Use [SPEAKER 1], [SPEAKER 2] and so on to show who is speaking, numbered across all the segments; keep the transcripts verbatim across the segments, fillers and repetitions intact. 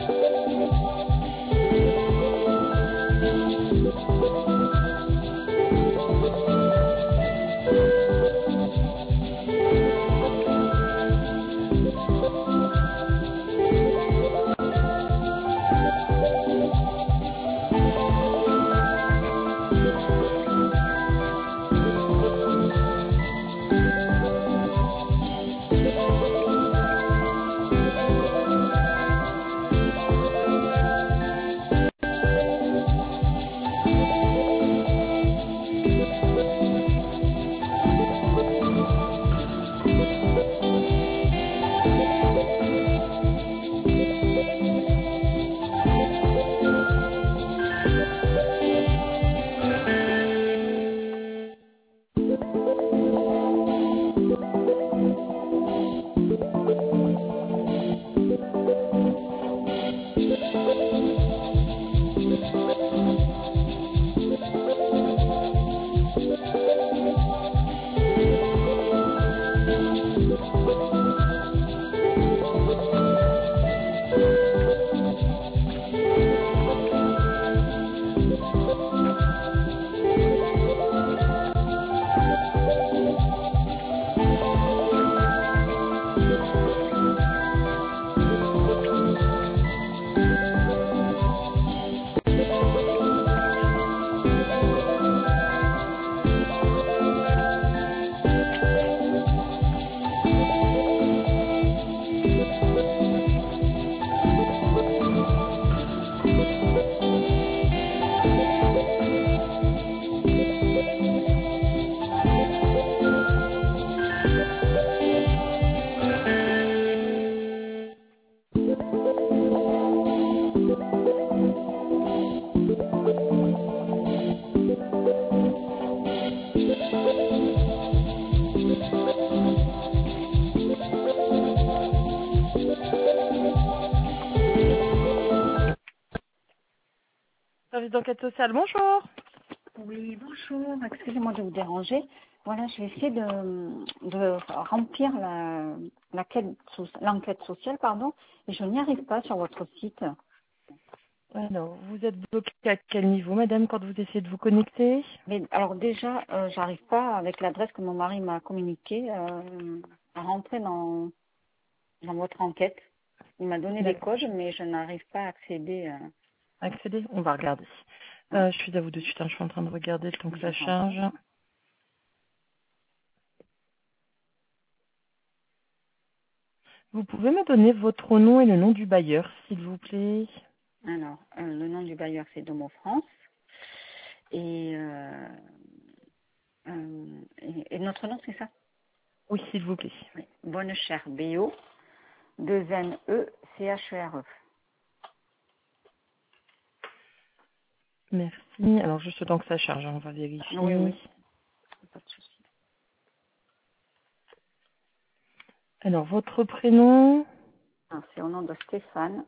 [SPEAKER 1] Service d'enquête sociale, bonjour.
[SPEAKER 2] Oui, bonjour, excusez-moi de vous déranger. Voilà, je vais essayer de, de remplir la, la quête so- l'enquête sociale, pardon, et je n'y arrive pas sur votre site.
[SPEAKER 1] Alors, vous êtes bloqué à quel niveau, madame, quand vous essayez de vous connecter?
[SPEAKER 2] Mais alors déjà, euh, j'arrive pas avec l'adresse que mon mari m'a communiquée euh, à rentrer dans, dans votre enquête. Il m'a donné des
[SPEAKER 1] D'accord.
[SPEAKER 2] codes, mais je n'arrive pas à accéder. Euh,
[SPEAKER 1] Accéder? On va regarder.
[SPEAKER 2] hein,
[SPEAKER 1] Euh, je suis à vous de suite, hein, je suis en train de regarder le temps que
[SPEAKER 2] je
[SPEAKER 1] ça
[SPEAKER 2] vous en prie.
[SPEAKER 1] charge. Vous pouvez me donner votre nom et le nom du bailleur, s'il vous plaît?
[SPEAKER 2] Alors, euh, le nom du bailleur, c'est Domo France. Et, euh, euh, et, et notre nom, c'est ça?
[SPEAKER 1] Oui, s'il vous plaît.
[SPEAKER 2] Oui. Bonnecher, B O, deux N E, C H E R E.
[SPEAKER 1] Merci. Alors, juste le temps que ça charge, hein, on va
[SPEAKER 2] Oui,
[SPEAKER 1] vérifier.
[SPEAKER 2] oui, pas de souci.
[SPEAKER 1] Alors, votre prénom?
[SPEAKER 2] Alors, c'est au nom de Stéphane.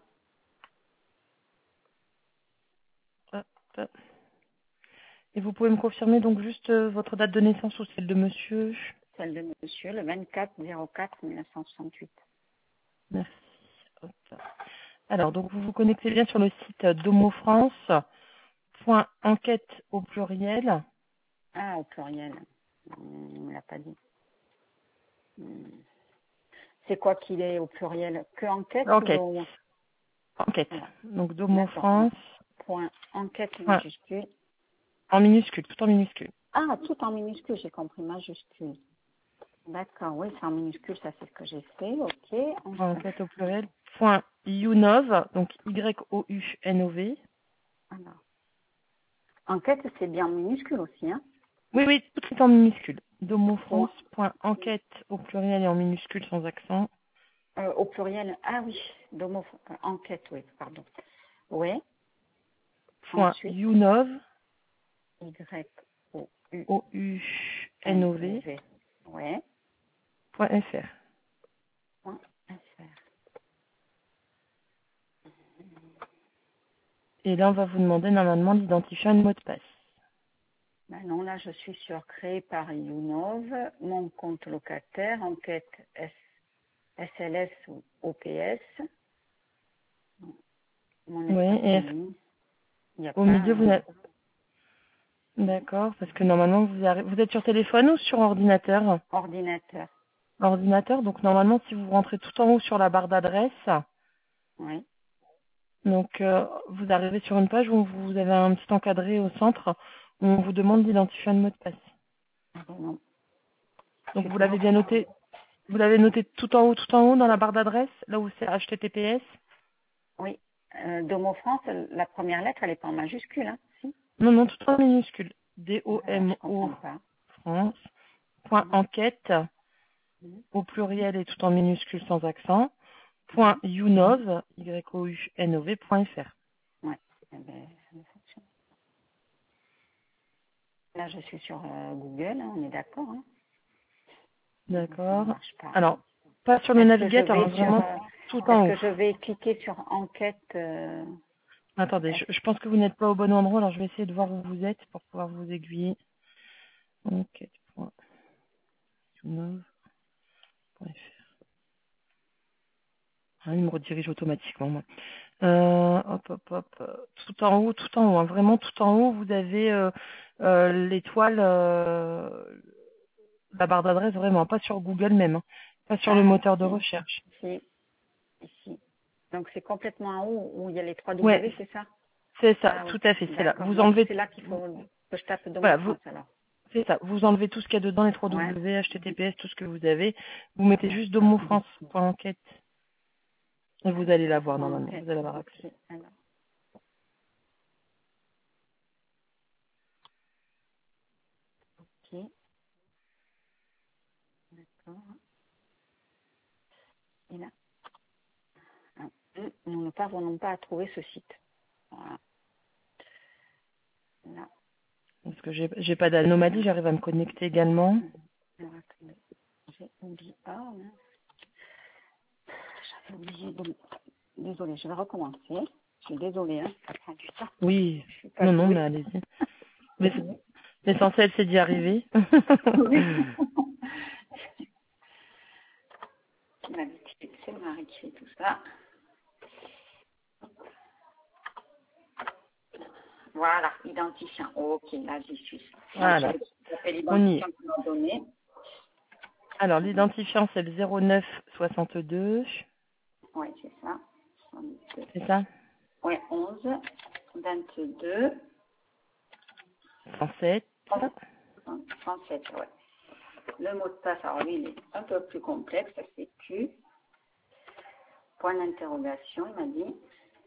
[SPEAKER 1] Hop. Et vous pouvez me confirmer donc juste euh, votre date de naissance ou celle de monsieur?
[SPEAKER 2] Celle de monsieur, le vingt-quatre zéro quatre mille neuf cent soixante-huit.
[SPEAKER 1] Merci. Hop. Alors, donc vous vous connectez bien sur le site domofrance.enquête au pluriel.
[SPEAKER 2] Ah, au pluriel. Hum, Il ne me l'a pas dit. Hum. C'est quoi qu'il est au pluriel? Que enquête ou
[SPEAKER 1] Enquête.
[SPEAKER 2] do...
[SPEAKER 1] Enquête.
[SPEAKER 2] Voilà.
[SPEAKER 1] Donc
[SPEAKER 2] D'accord. Alors,
[SPEAKER 1] domofrance.
[SPEAKER 2] point enquête
[SPEAKER 1] Point,
[SPEAKER 2] majuscule.
[SPEAKER 1] en minuscule, tout en minuscule.
[SPEAKER 2] Ah, tout en minuscule, j'ai compris, majuscule. D'accord, oui, c'est en minuscule, ça c'est ce que j'ai fait. Ok. Enfin,
[SPEAKER 1] Enquête au pluriel. Point younov, donc Y O U N O V.
[SPEAKER 2] alors. Enquête, c'est bien en minuscule aussi, hein?
[SPEAKER 1] Oui, oui, tout est en minuscule.
[SPEAKER 2] Point.
[SPEAKER 1] Domofrance.enquête au pluriel et en minuscule sans accent.
[SPEAKER 2] Euh, au pluriel, ah oui, domo, euh, enquête, oui, pardon. Oui,
[SPEAKER 1] Point
[SPEAKER 2] ensuite,
[SPEAKER 1] younov,
[SPEAKER 2] Y, O, U,
[SPEAKER 1] O U N
[SPEAKER 2] N,
[SPEAKER 1] O
[SPEAKER 2] O,
[SPEAKER 1] V,
[SPEAKER 2] V, ouais,
[SPEAKER 1] point F R.
[SPEAKER 2] point, F R.
[SPEAKER 1] Et là, on va vous demander normalement d'identifier un mot de passe.
[SPEAKER 2] Ben non, là, je suis sur créé par Younov, mon compte locataire, enquête S, SLS ou O P S.
[SPEAKER 1] Et
[SPEAKER 2] Oui. Il n'y a
[SPEAKER 1] au
[SPEAKER 2] pas
[SPEAKER 1] milieu, vous
[SPEAKER 2] un
[SPEAKER 1] avez... D'accord, parce que normalement, vous, arri- vous êtes sur téléphone ou sur ordinateur?
[SPEAKER 2] ordinateur.
[SPEAKER 1] Ordinateur, donc normalement, si vous rentrez tout en haut sur la barre d'adresse,
[SPEAKER 2] Oui.
[SPEAKER 1] donc euh, vous arrivez sur une page où vous avez un petit encadré au centre où on vous demande d'identifier un mot de passe.
[SPEAKER 2] Ah bon, non. Je
[SPEAKER 1] Donc
[SPEAKER 2] suis
[SPEAKER 1] vous l'avez
[SPEAKER 2] toujours
[SPEAKER 1] bien
[SPEAKER 2] pas.
[SPEAKER 1] noté, vous l'avez noté tout en haut, tout en haut dans la barre d'adresse, là où c'est H T T P S.
[SPEAKER 2] Oui. Euh, Domo France, la première lettre, elle n'est pas en majuscule, hein? Si.
[SPEAKER 1] Non, non, tout en minuscule.
[SPEAKER 2] Alors, je
[SPEAKER 1] D-O-M-O
[SPEAKER 2] comprends pas.
[SPEAKER 1] France, point
[SPEAKER 2] Mhm.
[SPEAKER 1] enquête,
[SPEAKER 2] Mhm.
[SPEAKER 1] au pluriel et tout en minuscule sans accent, point
[SPEAKER 2] Mhm.
[SPEAKER 1] younov, Y-O-U-N-O-V, point F R.
[SPEAKER 2] Ouais. Eh ben, ça ne fonctionne. Là, je suis sur euh, Google, hein, on est d'accord, hein? Mais ça ne
[SPEAKER 1] D'accord.
[SPEAKER 2] marche pas.
[SPEAKER 1] Alors, pas sur le
[SPEAKER 2] Est-ce que je
[SPEAKER 1] navigateur,
[SPEAKER 2] vais
[SPEAKER 1] hein,
[SPEAKER 2] sur
[SPEAKER 1] vraiment
[SPEAKER 2] euh,
[SPEAKER 1] tout
[SPEAKER 2] est-ce
[SPEAKER 1] en haut.
[SPEAKER 2] que je vais cliquer sur enquête euh,
[SPEAKER 1] Attendez, je,
[SPEAKER 2] est-ce-
[SPEAKER 1] je pense que vous n'êtes pas au bon endroit, alors je vais essayer de voir où vous êtes pour pouvoir vous aiguiller. Enquête point younov point F R. Ah, il me redirige automatiquement, moi. Euh, hop, hop, hop. euh, Tout en haut, tout en haut. Hein, vraiment tout en haut, vous avez euh, euh, l'étoile, euh, la barre d'adresse, vraiment, pas sur Google même. Hein, pas sur le
[SPEAKER 2] Ah,
[SPEAKER 1] moteur de
[SPEAKER 2] ici,
[SPEAKER 1] recherche.
[SPEAKER 2] ici, ici. Donc c'est complètement en haut où il y a les trois
[SPEAKER 1] Ouais,
[SPEAKER 2] W, c'est ça?
[SPEAKER 1] c'est ça,
[SPEAKER 2] Ah oui,
[SPEAKER 1] tout à fait, c'est là.
[SPEAKER 2] d'accord.
[SPEAKER 1] Vous
[SPEAKER 2] Donc
[SPEAKER 1] enlevez,
[SPEAKER 2] c'est là qu'il faut que je tape Domo
[SPEAKER 1] voilà, vous,
[SPEAKER 2] France alors.
[SPEAKER 1] c'est ça. Vous enlevez tout ce qu'il y a dedans, les trois
[SPEAKER 2] Ouais.
[SPEAKER 1] W, H T T P S, tout ce que vous avez. Vous mettez juste
[SPEAKER 2] D'accord.
[SPEAKER 1] domofrance.enquête. Et vous allez la voir
[SPEAKER 2] Point
[SPEAKER 1] normalement.
[SPEAKER 2] enquête.
[SPEAKER 1] Vous allez avoir accès.
[SPEAKER 2] Ok. Alors, ok. D'accord. Et là, ah, hum, nous ne parvenons pas à trouver ce site. Voilà. Là.
[SPEAKER 1] Parce que j'ai j'ai pas d'anomalie, j'arrive à me connecter également.
[SPEAKER 2] Alors, attendez. J'ai oublié. Ah, mince. J'avais oublié de... Désolée, je vais recommencer. Je suis désolée, hein, ça prend du temps.
[SPEAKER 1] Oui.
[SPEAKER 2] Je suis pas
[SPEAKER 1] Non, non, mais
[SPEAKER 2] douée.
[SPEAKER 1] allez-y. Mais c'est- l'essentiel, c'est d'y arriver.
[SPEAKER 2] Oui. D'habitude, c'est Marie qui fait tout ça. Voilà, identifiant. Ok, là j'y suis. Donc
[SPEAKER 1] Voilà.
[SPEAKER 2] je fais
[SPEAKER 1] On y est.
[SPEAKER 2] l'identifiant qu'on m'a donné.
[SPEAKER 1] Alors, l'identifiant, c'est le zéro neuf soixante-deux.
[SPEAKER 2] Oui, c'est ça. soixante-deux.
[SPEAKER 1] C'est ça?
[SPEAKER 2] Ouais, onze, vingt-deux,
[SPEAKER 1] trente-sept.
[SPEAKER 2] trente-sept, ouais. Le mot de passe, alors lui, il est un peu plus complexe, c'est Q. Point d'interrogation, il m'a dit.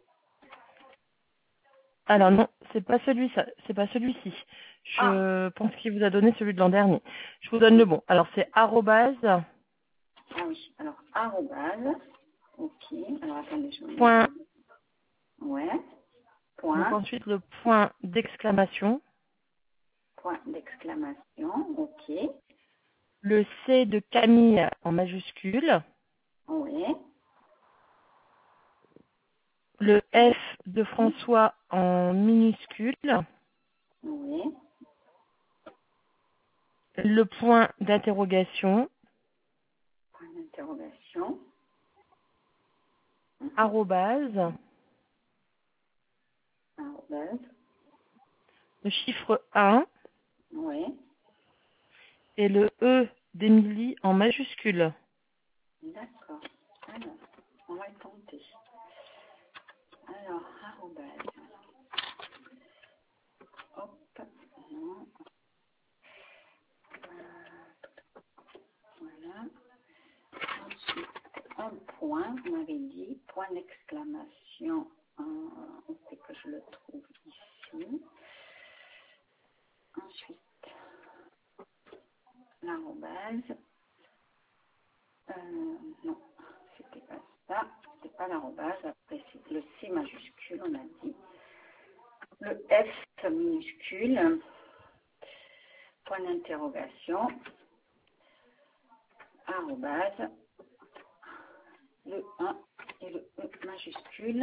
[SPEAKER 1] Alors non, c'est pas celui ça, c'est pas celui-ci.
[SPEAKER 2] Ah,
[SPEAKER 1] Je pense qu'il vous a donné celui de l'an dernier. Je vous donne le bon. Alors c'est arrobase,
[SPEAKER 2] ah oui, alors, arrobase. Ok, alors attendez, je vais mettre
[SPEAKER 1] point,
[SPEAKER 2] le... Ouais,
[SPEAKER 1] donc
[SPEAKER 2] point,
[SPEAKER 1] ensuite le point d'exclamation,
[SPEAKER 2] point d'exclamation, ok.
[SPEAKER 1] le C de Camille en majuscule,
[SPEAKER 2] Oui,
[SPEAKER 1] le F de François en minuscule,
[SPEAKER 2] oui,
[SPEAKER 1] le point d'interrogation,
[SPEAKER 2] point d'interrogation. Mhm.
[SPEAKER 1] arrobase,
[SPEAKER 2] Arrobase,
[SPEAKER 1] le chiffre un
[SPEAKER 2] oui,
[SPEAKER 1] et le E d'Émilie en majuscule.
[SPEAKER 2] d'accord. Alors, on va tenter. Alors, arrobase. Hop, non, voilà. Ensuite, un point, vous m'avez dit, point d'exclamation. Euh, c'est que je le trouve ici. Ensuite, l'arrobase. Euh, non, c'était pas ça. C'était pas l'arrobase. Après, c'est le C majuscule, on a dit. Le F minuscule. Point d'interrogation. Arrobase. Le un et le E majuscule.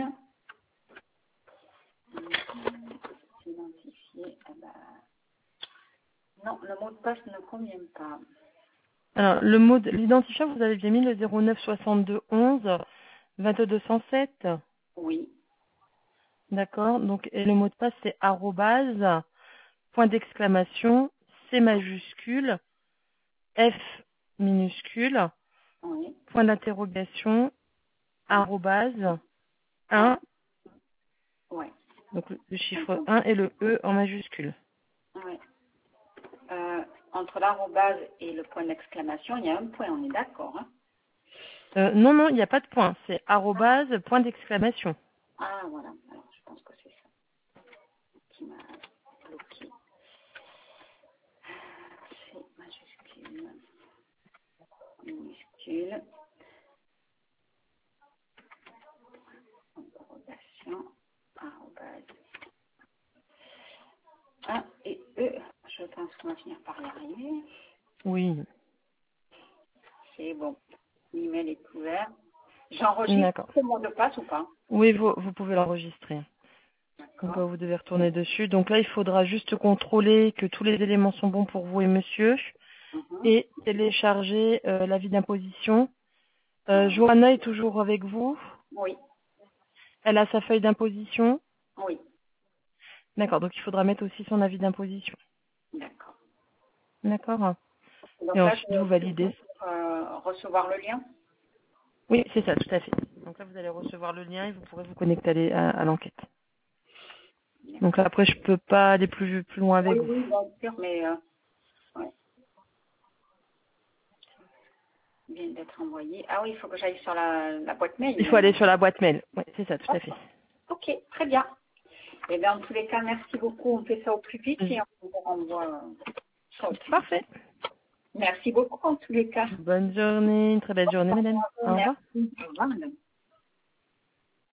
[SPEAKER 2] Identifié. Eh ben, non, le mot de passe ne convient pas.
[SPEAKER 1] Alors le mot de l'identifiant, vous avez bien mis le zéro neuf soixante-deux onze vingt-deux cent sept.
[SPEAKER 2] Oui.
[SPEAKER 1] D'accord. Donc, et le mot de passe, c'est arrobase, point d'exclamation, C majuscule, F minuscule,
[SPEAKER 2] Oui.
[SPEAKER 1] point d'interrogation,
[SPEAKER 2] Ah,
[SPEAKER 1] arrobase,
[SPEAKER 2] ah,
[SPEAKER 1] un,
[SPEAKER 2] ouais.
[SPEAKER 1] donc le le chiffre
[SPEAKER 2] D'accord.
[SPEAKER 1] un et le E en majuscule.
[SPEAKER 2] Ouais. Euh, entre l'arrobase et le point d'exclamation, il y a un point, on est d'accord. Hein?
[SPEAKER 1] Euh, non, non, il n'y a pas de point. C'est arrobase, point d'exclamation.
[SPEAKER 2] Ah, voilà. Alors, je pense que c'est ça qui m'a bloqué. C'est majuscule, minuscule, interrogation, arrobase, un et E. Je pense qu'on va finir par y arriver.
[SPEAKER 1] Oui.
[SPEAKER 2] C'est bon. L'email est ouvert. J'enregistre
[SPEAKER 1] D'accord.
[SPEAKER 2] ce mot de passe ou pas?
[SPEAKER 1] Oui, vous, vous pouvez l'enregistrer. Donc, euh,
[SPEAKER 2] D'accord.
[SPEAKER 1] vous devez retourner dessus. Donc là, il faudra juste contrôler que tous les éléments sont bons pour vous et monsieur
[SPEAKER 2] Mhm.
[SPEAKER 1] et télécharger euh, l'avis d'imposition. Euh,
[SPEAKER 2] Ah,
[SPEAKER 1] Johanna est toujours avec vous.
[SPEAKER 2] oui,
[SPEAKER 1] Elle a sa feuille d'imposition.
[SPEAKER 2] oui,
[SPEAKER 1] D'accord, donc il faudra mettre aussi son avis d'imposition.
[SPEAKER 2] d'accord.
[SPEAKER 1] D'accord. Et
[SPEAKER 2] Donc là,
[SPEAKER 1] ensuite, vous
[SPEAKER 2] je vais
[SPEAKER 1] validez.
[SPEAKER 2] euh, recevoir le lien.
[SPEAKER 1] Oui, c'est ça, tout à fait. Donc là, vous allez recevoir le lien et vous pourrez vous connecter à, les- à- à l'enquête. Donc là, après, je peux pas aller plus, plus loin avec
[SPEAKER 2] Oui,
[SPEAKER 1] vous.
[SPEAKER 2] oui, bien sûr, mais euh, ouais, il vient d'être envoyé. Ah oui, il faut que j'aille sur la, la boîte mail
[SPEAKER 1] Il faut aller
[SPEAKER 2] maintenant.
[SPEAKER 1] sur la boîte mail. Oui, c'est ça, tout à fait.
[SPEAKER 2] Ok, très bien. Et bien, en tous les cas, merci beaucoup. On fait ça au plus vite et on vous renvoie euh, ça au plus vite.
[SPEAKER 1] Parfait.
[SPEAKER 2] Merci beaucoup en tous les cas.
[SPEAKER 1] Bonne journée, une très belle journée, madame. Au revoir.
[SPEAKER 2] Merci. Au revoir, madame.